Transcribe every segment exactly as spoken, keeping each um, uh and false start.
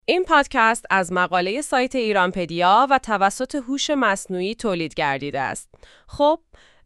این پادکست از مقاله سایت ایرانپدیا و توسط هوش مصنوعی تولید گردیده است. خب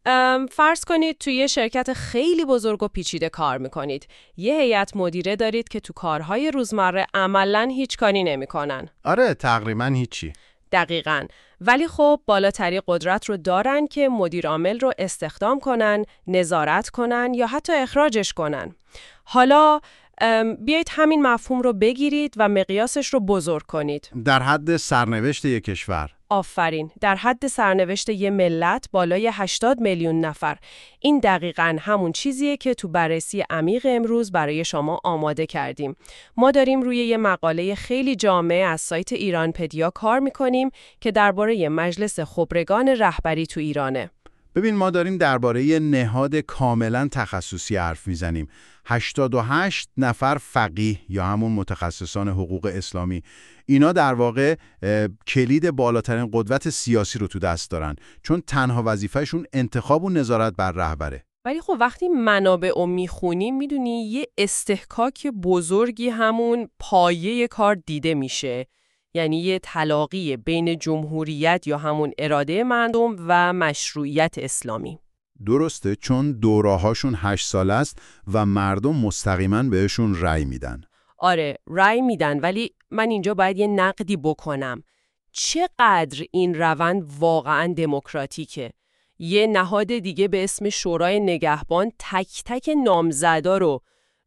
فرض کنید توی یه شرکت خیلی بزرگ و پیچیده کار میکنید. یه هیئت مدیره دارید که تو کارهای روزمره عملاً هیچ کاری نمیکنن. آره تقریباً هیچی. دقیقاً. ولی خب بالاتری قدرت رو دارن که مدیر عامل رو استخدام کنن، نظارت کنن یا حتی اخراجش کنن. حالا بیایید همین مفهوم رو بگیرید و مقیاسش رو بزرگ کنید. در حد سرنوشت یک کشور. آفرین، در حد سرنوشت یک ملت بالای هشتاد میلیون نفر. این دقیقاً همون چیزیه که تو بررسی عمیق امروز برای شما آماده کردیم. ما داریم روی یه مقاله خیلی جامع از سایت ایرانپدیا کار میکنیم که درباره مجلس خبرگان رهبری تو ایرانه. ببین ما داریم درباره نهاد کاملا تخصصی حرف میزنیم. هشتاد و هشت نفر فقیه یا همون متخصصان حقوق اسلامی، اینا در واقع کلید بالاترین قدرت سیاسی رو تو دست دارن، چون تنها وظیفهشون انتخاب و نظارت بر رهبره. ولی خب وقتی منابع رو میخونیم میدونی یه استحکاک بزرگی همون پایه کار دیده میشه. یعنی یه تلاقی بین جمهوریت یا همون اراده مردم و مشروعیت اسلامی. درسته، چون دوره‌هاشون هشت سال است و مردم مستقیما بهشون رأی میدن. آره رأی میدن، ولی من اینجا باید یه نقدی بکنم. چقدر این روند واقعا دموکراتیکه؟ یه نهاد دیگه به اسم شورای نگهبان تک تک نامزدا رو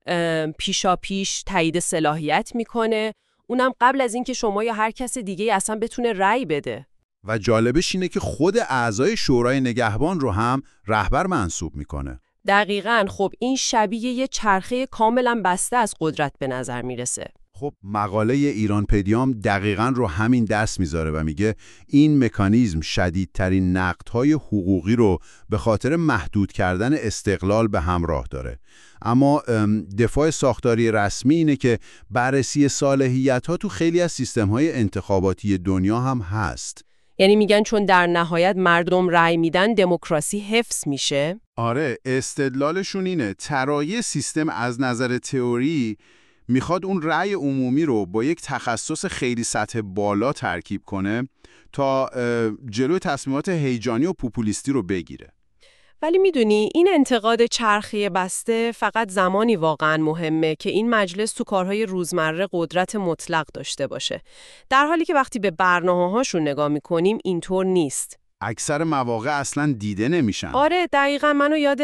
پیشا پیش تایید صلاحیت میکنه، اونم قبل از اینکه شما یا هر کس دیگه اصلا بتونه رأی بده. و جالبش اینه که خود اعضای شورای نگهبان رو هم رهبر منصوب میکنه. دقیقاً. خب این شبیه یه چرخه کاملا بسته از قدرت به نظر میرسه. خب مقاله ایرانپدیام دقیقاً رو همین دست میذاره و میگه این مکانیزم شدیدترین نقدهای حقوقی رو به خاطر محدود کردن استقلال به همراه داره. اما دفاع ساختاری رسمی اینه که بررسی صلاحیت‌ها تو خیلی از سیستم‌های انتخاباتی دنیا هم هست. یعنی میگن چون در نهایت مردم رأی میدن دموکراسی حفظ میشه؟ آره، استدلالشون اینه طراحی سیستم از نظر تئوری میخواد اون رأی عمومی رو با یک تخصص خیلی سطح بالا ترکیب کنه تا جلوی تصمیمات هیجانی و پوپولیستی رو بگیره. ولی میدونی این انتقاد چرخی بسته فقط زمانی واقعا مهمه که این مجلس تو کارهای روزمره قدرت مطلق داشته باشه. در حالی که وقتی به برنامه‌هاشون نگاه میکنیم اینطور نیست. اکثر مواقع اصلا دیده نمیشن. آره دقیقاً. منو یاد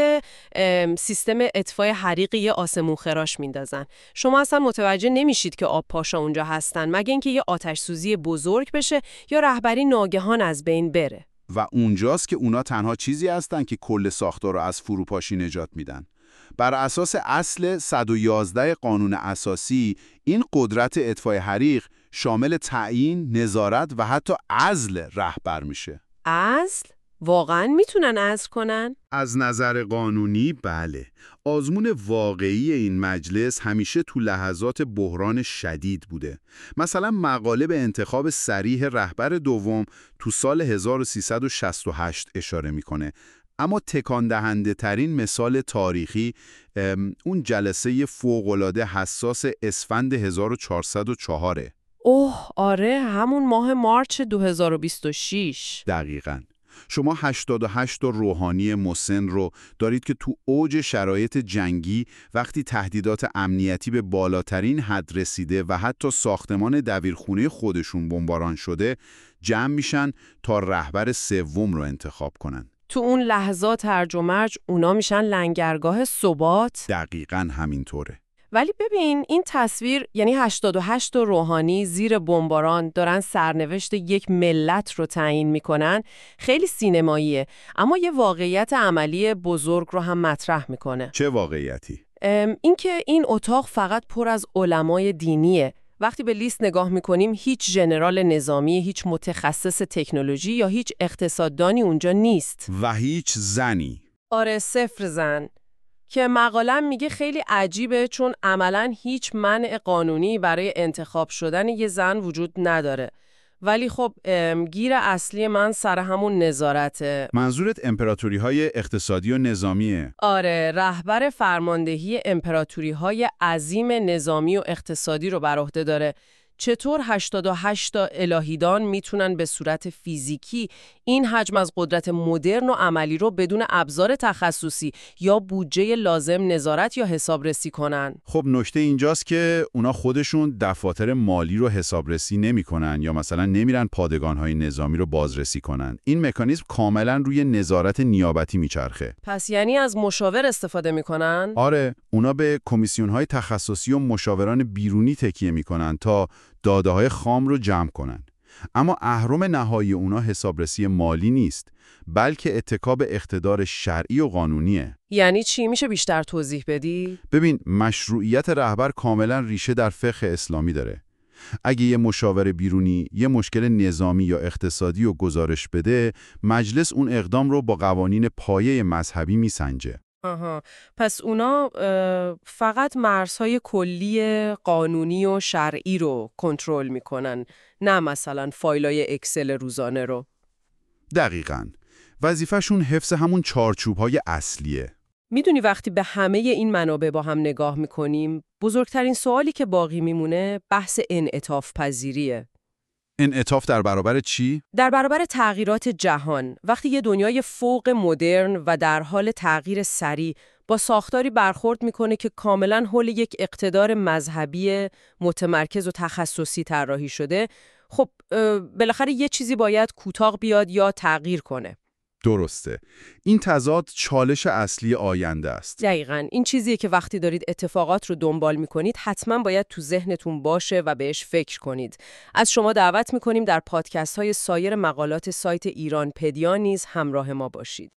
سیستم اطفای حریقی یه آسمون خراش میندازن. شما اصلا متوجه نمیشید که آب پاشا اونجا هستن مگه اینکه یه آتش سوزی بزرگ بشه یا رهبری ناگهان از بین بره. و اونجاست که اونا تنها چیزی هستن که کل ساختار رو از فروپاشی نجات میدن. بر اساس اصل صد و یازده قانون اساسی این قدرت اطفای حریق شامل تعیین، نظارت و حتی عزل رهبر میشه. عزل؟ واقعاً میتونن عزل کنن؟ از نظر قانونی بله. آزمون واقعی این مجلس همیشه تو لحظات بحران شدید بوده. مثلا مقاله به انتخاب صریح رهبر دوم تو سال هزار و سیصد و شصت و هشت اشاره میکنه. اما تکان دهنده ترین مثال تاریخی اون جلسه فوق‌العاده حساس اسفند هزار و چهارصد و چهار. اوه آره، همون ماه مارچ دو هزار و بیست و شش. دقیقاً. شما هشتاد و هشت تا روحانی مسن رو دارید که تو اوج شرایط جنگی وقتی تهدیدات امنیتی به بالاترین حد رسیده و حتی ساختمان دبیرخونه خودشون بمباران شده جمع میشن تا رهبر سوم رو انتخاب کنن. تو اون لحظات هرج و مرج اونا میشن لنگرگاه ثبات؟ دقیقاً همینطوره. ولی ببین این تصویر، یعنی هشتاد و هشت تا روحانی زیر بمباران دارن سرنوشت یک ملت رو تعیین میکنن، خیلی سینماییه، اما یه واقعیت عملی بزرگ رو هم مطرح میکنه. چه واقعیتی؟ این که این اتاق فقط پر از علمای دینیه. وقتی به لیست نگاه میکنیم هیچ ژنرال نظامی، هیچ متخصص تکنولوژی یا هیچ اقتصاددانی اونجا نیست. و هیچ زنی. آره صفر زن. که مقالم میگه خیلی عجیبه چون عملاً هیچ منع قانونی برای انتخاب شدن یه زن وجود نداره. ولی خب گیر اصلی من سر همون نظارته. منظورت امپراتوری های اقتصادی و نظامیه؟ آره، رهبر فرماندهی امپراتوری های عظیم نظامی و اقتصادی رو بر عهده داره. چطور هشتاد و هشت تا الهیدان میتونن به صورت فیزیکی این حجم از قدرت مدرن و عملی رو بدون ابزار تخصصی یا بودجه لازم نظارت یا حسابرسی کنن؟ خب نکته اینجاست که اونا خودشون دفاتر مالی رو حسابرسی نمی‌کنن یا مثلا نمیرن پادگان‌های نظامی رو بازرسی کنن. این مکانیزم کاملا روی نظارت نیابتی میچرخه. پس یعنی از مشاور استفاده میکنن؟ آره، اونا به کمیسیون‌های تخصصی و مشاوران بیرونی تکیه میکنن تا داده‌های خام رو جمع کنن. اما اهرم نهایی اونا حسابرسی مالی نیست، بلکه اتکا به اقتدار شرعی و قانونیه. یعنی چی؟ میشه بیشتر توضیح بدی؟ ببین، مشروعیت رهبر کاملا ریشه در فقه اسلامی داره. اگه یه مشاور بیرونی یه مشکل نظامی یا اقتصادی رو گزارش بده، مجلس اون اقدام رو با قوانین پایه مذهبی میسنجه. آها، پس اونا فقط مرزهای کلی قانونی و شرعی رو کنترل میکنن، نه مثلا فایلای اکسل روزانه رو. دقیقاً. وظیفه‌شون حفظ همون چارچوب‌های اصلیه. میدونی وقتی به همه این منابع با هم نگاه میکنیم، بزرگترین سوالی که باقی میمونه بحث انعطاف پذیریه. انعطاف در برابر چی؟ در برابر تغییرات جهان، وقتی یه دنیای فوق مدرن و در حال تغییر سریع با ساختاری برخورد میکنه که کاملا حول یک اقتدار مذهبی متمرکز و تخصصی طراحی شده، خب بالاخره یه چیزی باید کوتاه بیاد یا تغییر کنه. درسته. این تضاد چالش اصلی آینده است. دقیقاً. این چیزیه که وقتی دارید اتفاقات رو دنبال میکنید حتما باید تو ذهنتون باشه و بهش فکر کنید. از شما دعوت میکنیم در پادکست های سایر مقالات سایت ایران پدیا نیز همراه ما باشید.